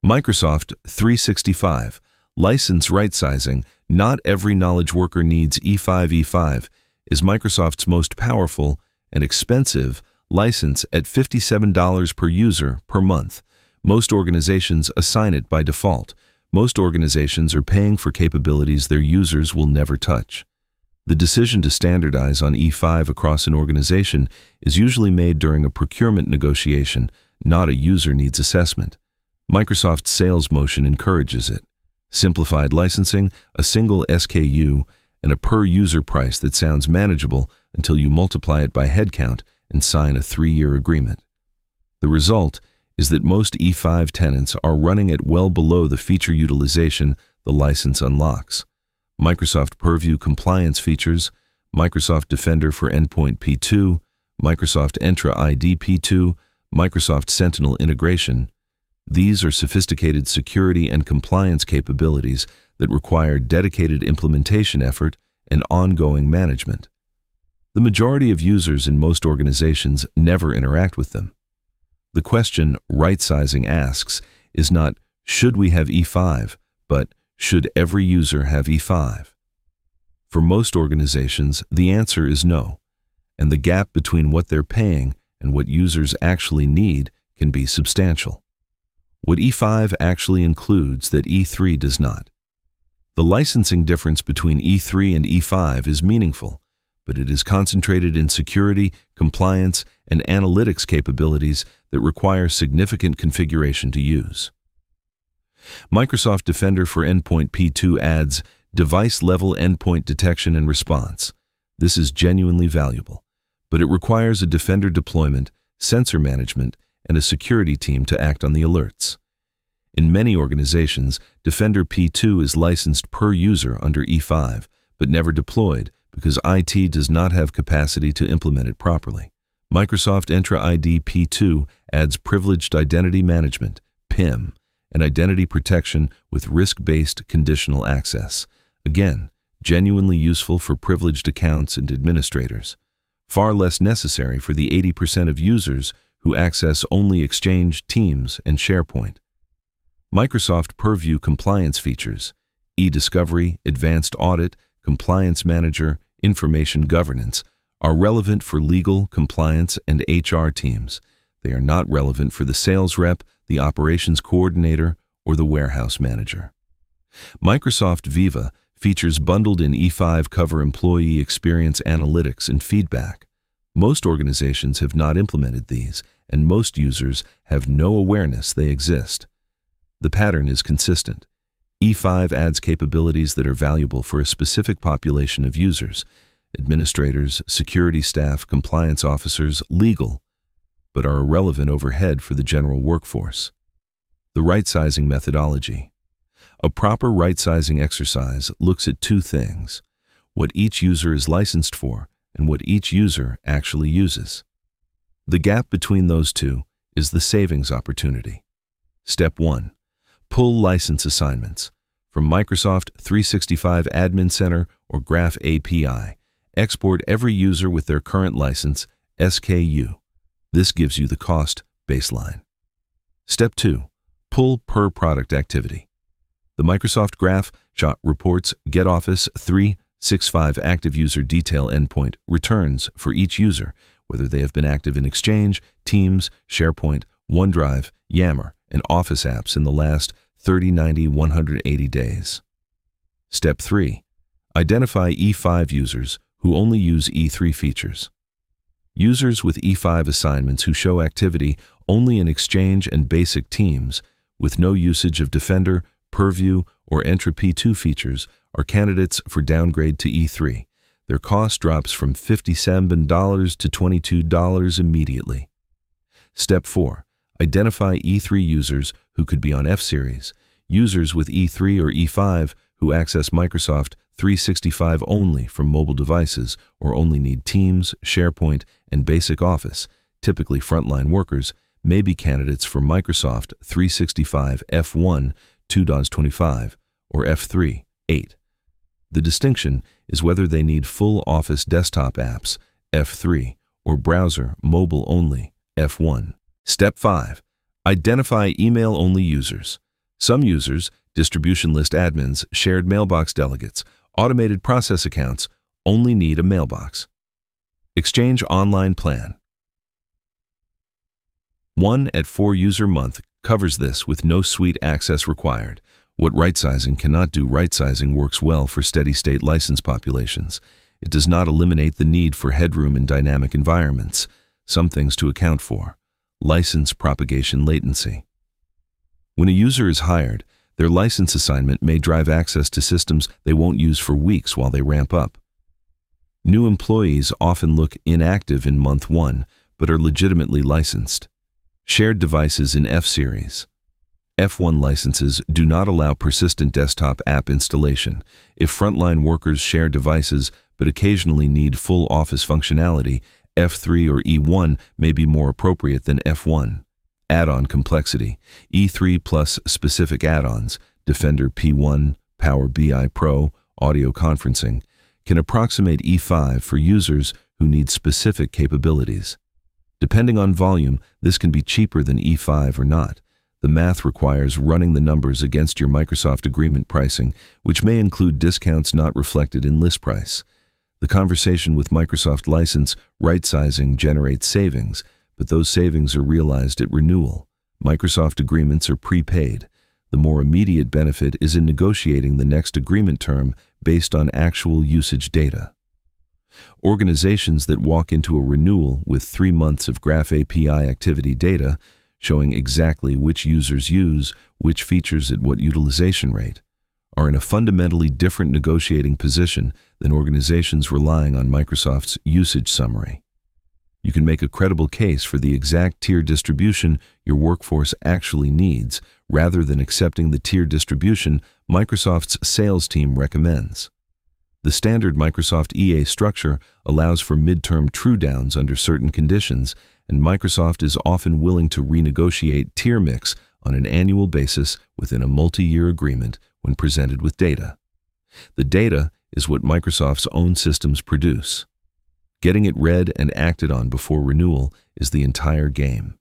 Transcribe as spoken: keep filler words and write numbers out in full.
Microsoft three sixty-five. License right-sizing. Not every knowledge worker needs E five. E five is Microsoft's most powerful and expensive license at fifty-seven dollars per user per month. Most organizations assign it by default. Most organizations are paying for capabilities their users will never touch. The decision to standardize on E five across an organization is usually made during a procurement negotiation, not a user needs assessment. Microsoft's sales motion encourages it. Simplified licensing, a single S K U, and a per-user price that sounds manageable until you multiply it by headcount and sign a three-year agreement. The result is that most E five tenants are running at well below the feature utilization the license unlocks. Microsoft Purview compliance features, Microsoft Defender for Endpoint P two, Microsoft Entra I D P two, Microsoft Sentinel integration. These are sophisticated security and compliance capabilities that require dedicated implementation effort and ongoing management. The majority of users in most organizations never interact with them. The question right-sizing asks is not, should we have E five, but should every user have E five? For most organizations, the answer is no, and the gap between what they're paying and what users actually need can be substantial. What E five actually includes that E three does not. The licensing difference between E three and E five is meaningful, but it is concentrated in security, compliance, and analytics capabilities that require significant configuration to use. Microsoft Defender for Endpoint P two adds device-level endpoint detection and response. This is genuinely valuable, but it requires a Defender deployment, sensor management, and a security team to act on the alerts. In many organizations, Defender P two is licensed per user under E five, but never deployed because I T does not have capacity to implement it properly. Microsoft Entra I D P two adds Privileged Identity Management, P I M, and identity protection with risk-based conditional access. Again, genuinely useful for privileged accounts and administrators. Far less necessary for the eighty percent of users who access only Exchange, Teams, and SharePoint. Microsoft Purview compliance features, e-discovery, advanced audit, compliance manager, information governance, are relevant for legal, compliance, and H R teams. They are not relevant for the sales rep, the operations coordinator, or the warehouse manager. Microsoft Viva features bundled in E five cover employee experience analytics and feedback. Most organizations have not implemented these, and most users have no awareness they exist. The pattern is consistent. E five adds capabilities that are valuable for a specific population of users, administrators, security staff, compliance officers, legal, but are irrelevant overhead for the general workforce. The right-sizing methodology. A proper right-sizing exercise looks at two things: what each user is licensed for and what each user actually uses. The gap between those two is the savings opportunity. Step one. Pull license assignments. From Microsoft three sixty-five Admin Center or Graph A P I, export every user with their current license, S K U. This gives you the cost baseline. Step two. Pull per product activity. The Microsoft Graph shot reports Get Office three sixty-five active user detail endpoint returns for each user, whether they have been active in Exchange, Teams, SharePoint, OneDrive, Yammer, and Office apps in the last thirty, ninety, one hundred eighty days. Step three. Identify E five users who only use E three features. Users with E five assignments who show activity only in Exchange and basic Teams, with no usage of Defender, Purview, or Entra P two features, are candidates for downgrade to E three. Their cost drops from fifty-seven dollars to twenty-two dollars immediately. Step four. Identify E three users who could be on F-Series, users with E three or E five who access Microsoft three sixty-five only from mobile devices or only need Teams, SharePoint, and Basic Office, typically frontline workers, may be candidates for Microsoft three sixty-five F one two twenty-five or F three eight. The distinction is whether they need full Office desktop apps, F three, or browser mobile only, F one. Step five. Identify email-only users. Some users, distribution list admins, shared mailbox delegates, automated process accounts, only need a mailbox. Exchange Online Plan. one at four user month covers this with no suite access required. What right-sizing cannot do, right-sizing works well for steady-state license populations. It does not eliminate the need for headroom in dynamic environments. Some things to account for. License propagation latency. When a user is hired, their license assignment may drive access to systems they won't use for weeks while they ramp up. New employees often look inactive in month one, but are legitimately licensed. Shared devices in F-Series. F one licenses do not allow persistent desktop app installation. If frontline workers share devices but occasionally need full Office functionality, F three or E one may be more appropriate than F one. Add-on complexity. E three plus specific add-ons, Defender P one, Power B I Pro, audio conferencing, can approximate E five for users who need specific capabilities. Depending on volume, this can be cheaper than E five or not. The math requires running the numbers against your Microsoft agreement pricing, which may include discounts not reflected in list price. The conversation with Microsoft license right-sizing generates savings, but those savings are realized at renewal. Microsoft agreements are prepaid. The more immediate benefit is in negotiating the next agreement term based on actual usage data. Organizations that walk into a renewal with three months of Graph A P I activity data, showing exactly which users use which features at what utilization rate, are in a fundamentally different negotiating position than organizations relying on Microsoft's usage summary. You can make a credible case for the exact tier distribution your workforce actually needs, rather than accepting the tier distribution Microsoft's sales team recommends. The standard Microsoft E A structure allows for midterm true-downs under certain conditions, and Microsoft is often willing to renegotiate tier mix on an annual basis within a multi-year agreement when presented with data. The data is what Microsoft's own systems produce. Getting it read and acted on before renewal is the entire game.